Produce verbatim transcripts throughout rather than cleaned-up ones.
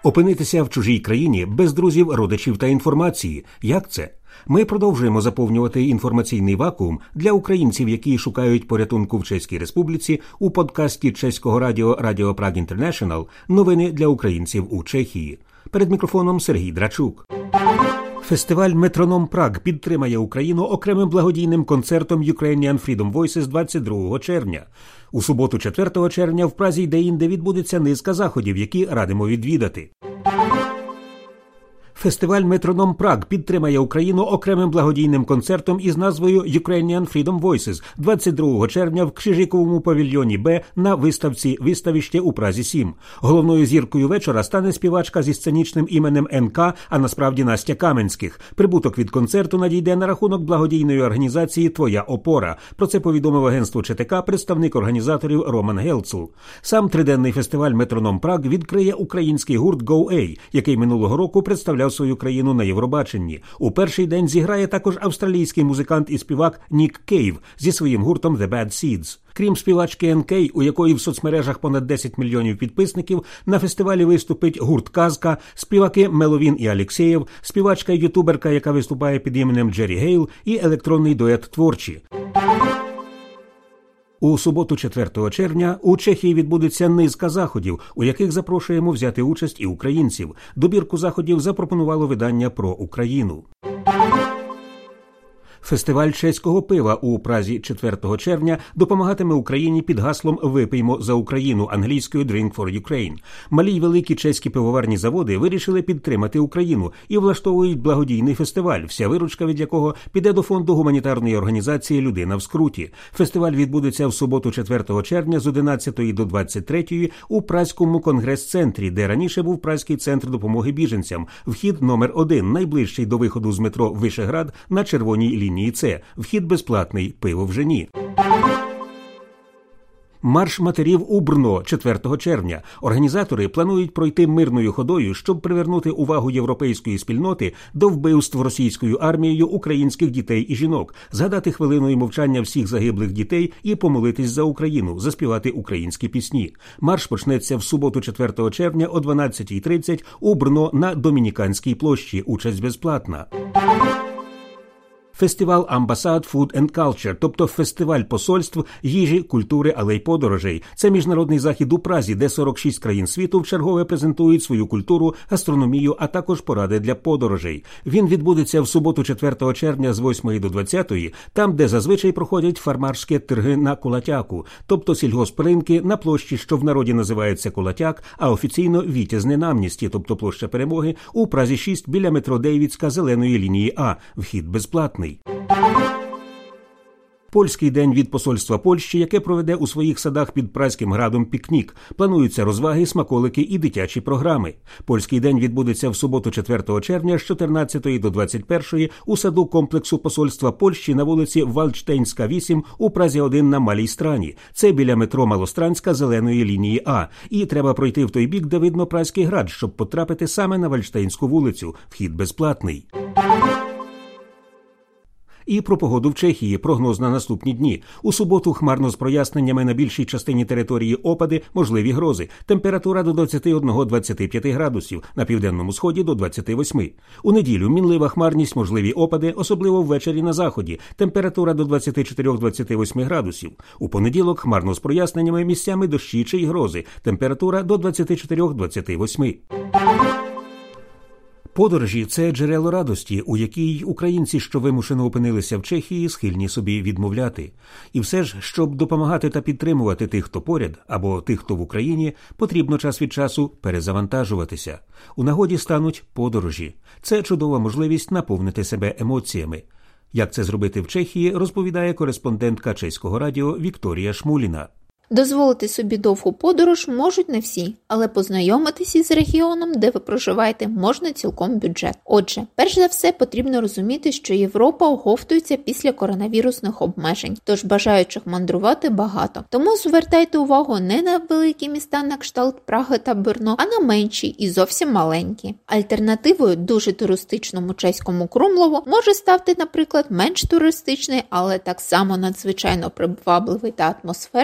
Опинитися в чужій країні без друзів, родичів та інформації. Як це? Ми продовжуємо заповнювати інформаційний вакуум для українців, які шукають порятунку в Чеській Республіці, у подкасті чеського радіо «Radio Prague International» «Новини для українців у Чехії». Перед мікрофоном Сергій Драчук. Фестиваль «Метроном Праг» підтримає Україну окремим благодійним концертом Ukrainian Freedom Voices двадцять другого червня. У суботу, четвертого червня, в Празі й де-інде відбудеться низка заходів, які радимо відвідати. Фестиваль «Метроном Праг» підтримає Україну окремим благодійним концертом із назвою Ukrainian Freedom Voices двадцять другого червня в Кшижіковому павільйоні Б на виставці «Виставище» у Празі сім. Головною зіркою вечора стане співачка зі сценічним іменем ен ка, а насправді Настя Каменських. Прибуток від концерту надійде на рахунок благодійної організації «Твоя опора». Про це повідомив агентство Че Те Ка представник організаторів Роман Гелцл. Сам триденний фестиваль «Метроном Праг» відкриє український гурт «Go A», який минулого року представляв свою країну на Євробаченні. У перший день зіграє також австралійський музикант і співак Нік Кейв зі своїм гуртом The Bad Seeds. Крім співачки ен кей, у якої в соцмережах понад десять мільйонів підписників, на фестивалі виступить гурт «Казка», співаки Меловін і Алєксєєв, співачка і ютуберка, яка виступає під іменем Джері Гейл, і електронний дует «Творчі». У суботу, четвертого червня, у Чехії відбудеться низка заходів, у яких запрошуємо взяти участь і українців. Добірку заходів запропонувало видання «Про Україну». Фестиваль чеського пива у Празі четвертого червня допомагатиме Україні під гаслом «Випиймо за Україну» англійською «Drink for Ukraine». Малі й великі чеські пивоварні заводи вирішили підтримати Україну і влаштовують благодійний фестиваль, вся виручка від якого піде до фонду гуманітарної організації «Людина в скруті». Фестиваль відбудеться в суботу, четвертого червня з одинадцятої до двадцять третьої у Празькому конгрес-центрі, де раніше був Празький центр допомоги біженцям. Вхід номер один, найближчий до виходу з метро Вишеград на червоній лінії. Це вхід безплатний, пиво вже ні. Марш матерів у Брно четвертого червня. Організатори планують пройти мирною ходою, щоб привернути увагу європейської спільноти до вбивств російською армією українських дітей і жінок, згадати хвилиною мовчання всіх загиблих дітей і помолитись за Україну, заспівати українські пісні. Марш почнеться в суботу, четвертого червня о дванадцятій тридцять у Брно на Домініканській площі. Участь безплатна. Фестиваль Ambassade Food and Culture, тобто фестиваль посольств, їжі, культури, але й подорожей. Це міжнародний захід у Празі, де сорок шість країн світу вчергове презентують свою культуру, гастрономію, а також поради для подорожей. Він відбудеться в суботу, четвертого червня з восьмої до двадцятої, там, де зазвичай проходять фармарські торги на Кулатяку, тобто сільгоспринки на площі, що в народі називається Кулатяк, а офіційно Вітязь Ненамністі, тобто площа Перемоги, у Празі шість біля метро Дейвідська зеленої лінії А. Вхід безплатний. Польський день від посольства Польщі, яке проведе у своїх садах під Празьким градом пікнік. Плануються розваги, смаколики і дитячі програми. Польський день відбудеться в суботу, четвертого червня з чотирнадцятої до двадцять першої у саду комплексу посольства Польщі на вулиці Вальштейнська, вісім у Празі один на Малій Страні. Це біля метро Малостранська зеленої лінії А. І треба пройти в той бік, де видно Празький град, щоб потрапити саме на Вальштейнську вулицю. Вхід безплатний. І про погоду в Чехії. Прогноз на наступні дні. У суботу хмарно з проясненнями, на більшій частині території опади, можливі грози. Температура до двадцять один до двадцяти п'яти градусів, на південному сході до двадцяти восьми. У неділю мінлива хмарність, можливі опади, особливо ввечері на заході. Температура до двадцяти чотирьох до двадцяти восьми градусів. У понеділок хмарно з проясненнями, місцями дощі чи й грози. Температура до двадцяти чотирьох до двадцяти восьми. Подорожі – це джерело радості, у якій українці, що вимушено опинилися в Чехії, схильні собі відмовляти. І все ж, щоб допомагати та підтримувати тих, хто поряд, або тих, хто в Україні, потрібно час від часу перезавантажуватися. У нагоді стануть подорожі. Це чудова можливість наповнити себе емоціями. Як це зробити в Чехії, розповідає кореспондентка Чеського радіо Вікторія Шмуліна. Дозволити собі довгу подорож можуть не всі, але познайомитися з регіоном, де ви проживаєте, можна цілком бюджет. Отже, перш за все потрібно розуміти, що Європа оговтується після коронавірусних обмежень, тож бажаючих мандрувати багато. Тому звертайте увагу не на великі міста на кшталт Праги та Брно, а на менші і зовсім маленькі. Альтернативою дуже туристичному чеському Крумлову може стати, наприклад, менш туристичний, але так само надзвичайно привабливий та атмосферний Їндрівець.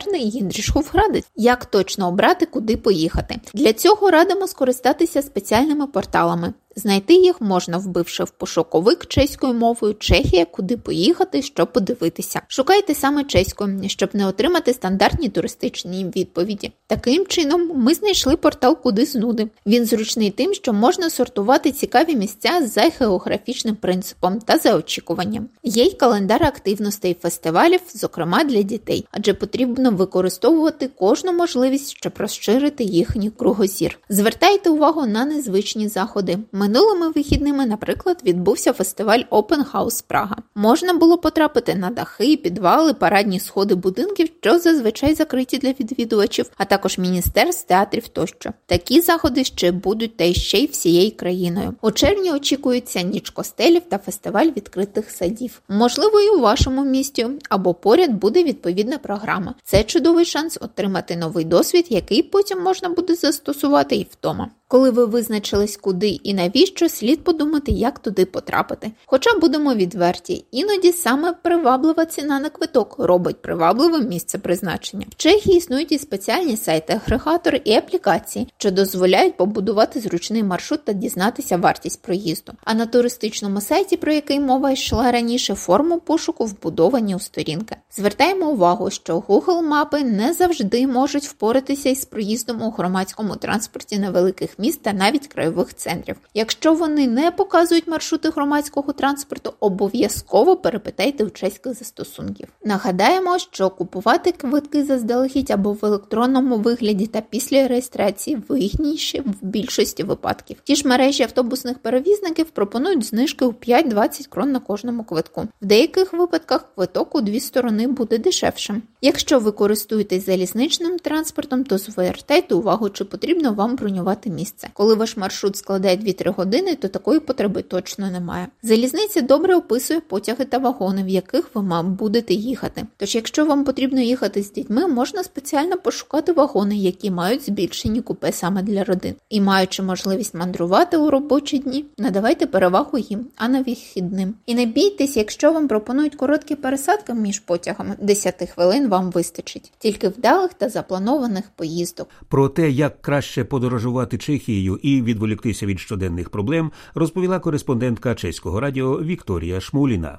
Андрій Шуфградець. Як точно обрати, куди поїхати? Для цього радимо скористатися спеціальними порталами. Знайти їх можна, вбивши в пошуковик чеською мовою «Чехія. Куди поїхати, що подивитися». Шукайте саме чеською, щоб не отримати стандартні туристичні відповіді. Таким чином, ми знайшли портал «Куди з нуди». Він зручний тим, що можна сортувати цікаві місця за географічним принципом та за очікуванням. Є й календар активностей фестивалів, зокрема для дітей, адже потрібно використовувати кожну можливість, щоб розширити їхній кругозір. Звертайте увагу на незвичні заходи. Минулими вихідними, наприклад, відбувся фестиваль Open House Прага. Можна було потрапити на дахи, підвали, парадні сходи будинків, що зазвичай закриті для відвідувачів, а також міністерств, театрів тощо. Такі заходи ще будуть та ще й всією країною. У червні очікується Ніч костелів та фестиваль відкритих садів. Можливо, і у вашому місті або поряд буде відповідна програма. Це чудовий шанс отримати новий досвід, який потім можна буде застосувати і вдома. Коли ви визначились куди і навіщо, слід подумати, як туди потрапити. Хоча будемо відверті, іноді саме приваблива ціна на квиток робить привабливим місце призначення. В Чехії існують і спеціальні сайти-агрегатори і аплікації, що дозволяють побудувати зручний маршрут та дізнатися вартість проїзду. А на туристичному сайті, про який мова йшла раніше, форму пошуку вбудовані у сторінки. Звертаємо увагу, що Google мапи не завжди можуть впоратися із проїздом у громадському транспорті на великих міст та навіть краєвих центрів. Якщо вони не показують маршрути громадського транспорту, обов'язково перепитайте у чеських застосунків. Нагадаємо, що купувати квитки заздалегідь або в електронному вигляді та після реєстрації вигідніше в більшості випадків. Ті ж мережі автобусних перевізників пропонують знижки у п'ять-двадцять крон на кожному квитку. В деяких випадках квиток у дві сторони буде дешевшим. Якщо ви користуєтесь залізничним транспортом, то звертайте увагу, чи потрібно вам бронювати місце. Коли ваш маршрут складає дві-три години, то такої потреби точно немає. Залізниця добре описує потяги та вагони, в яких ви будете їхати. Тож, якщо вам потрібно їхати з дітьми, можна спеціально пошукати вагони, які мають збільшені купе саме для родин. І маючи можливість мандрувати у робочі дні, надавайте перевагу їм, а не вихідним. І не бійтесь, якщо вам пропонують короткі пересадки між потягами, десять хвилин вам вистачить. Тільки вдалих та запланованих поїздок. Про те, як краще подорожувати Чехією і відволіктися від щоденних проблем, розповіла кореспондентка Чеського радіо Вікторія Шмуліна.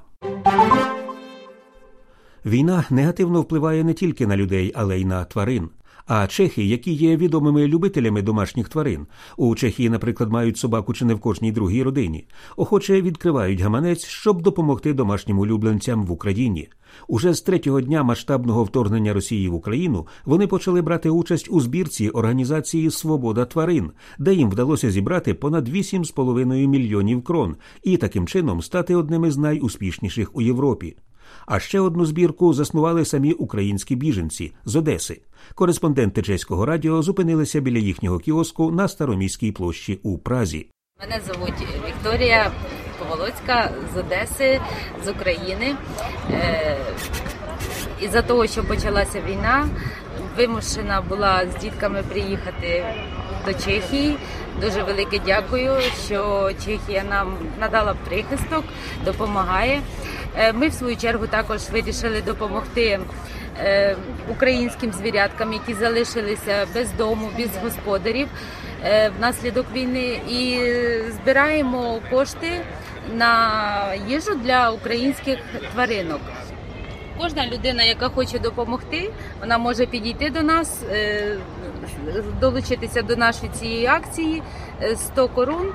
Війна негативно впливає не тільки на людей, але й на тварин. А чехи, які є відомими любителями домашніх тварин, у Чехії, наприклад, мають собаку чи не в кожній другій родині, охоче відкривають гаманець, щоб допомогти домашнім улюбленцям в Україні. Уже з третього дня масштабного вторгнення Росії в Україну вони почали брати участь у збірці організації «Свобода тварин», де їм вдалося зібрати понад вісім з половиною мільйонів крон і таким чином стати одним із найуспішніших у Європі. А ще одну збірку заснували самі українські біженці з Одеси. Кореспонденти Чеського радіо зупинилися біля їхнього кіоску на Староміській площі у Празі. Мене звуть Вікторія Поволоцька з Одеси, з України. Із-за того, що почалася війна, вимушена була з дітками приїхати до Чехії. Дуже велике дякую, що Чехія нам надала прихисток, допомагає. Ми, в свою чергу, також вирішили допомогти українським звіряткам, які залишилися без дому, без господарів внаслідок війни. І збираємо кошти на їжу для українських тваринок. Кожна людина, яка хоче допомогти, вона може підійти до нас, долучитися до нашої цієї акції сто корун.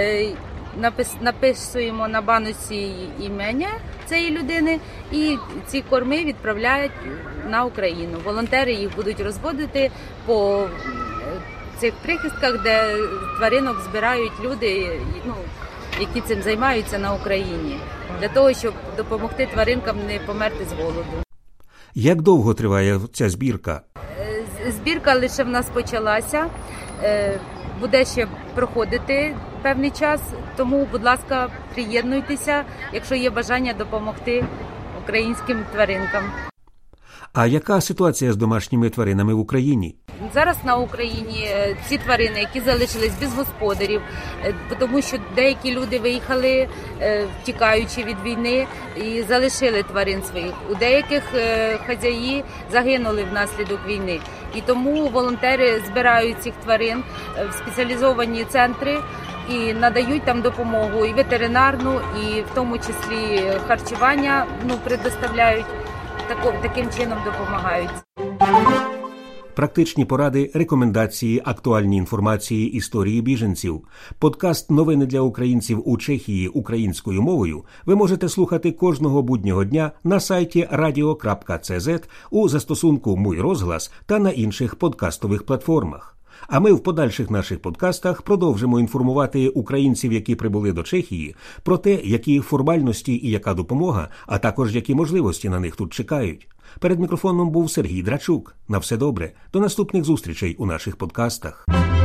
Написуємо на баночці імення цієї людини і ці корми відправляють на Україну. Волонтери їх будуть розводити по цих прихистках, де тваринок збирають люди, ну, які цим займаються на Україні, для того, щоб допомогти тваринкам не померти з голоду. Як довго триває ця збірка? Збірка лише в нас почалася, буде ще проходити певний час, тому, будь ласка, приєднуйтеся, якщо є бажання допомогти українським тваринкам. А яка ситуація з домашніми тваринами в Україні? Зараз на Україні ці тварини, які залишились без господарів, тому що деякі люди виїхали, втікаючи від війни, і залишили тварин своїх. У деяких хазяї загинули внаслідок війни. І тому волонтери збирають цих тварин в спеціалізовані центри і надають там допомогу і ветеринарну, і в тому числі харчування, ну, предоставляють, таким чином допомагають. Практичні поради, рекомендації, актуальні інформації, історії біженців. Подкаст «Новини для українців у Чехії» українською мовою ви можете слухати кожного буднього дня на сайті радіо крапка це зет, у застосунку «Мой розглас» та на інших подкастових платформах. А ми в подальших наших подкастах продовжимо інформувати українців, які прибули до Чехії, про те, які формальності і яка допомога, а також які можливості на них тут чекають. Перед мікрофоном був Сергій Драчук. На все добре. До наступних зустрічей у наших подкастах.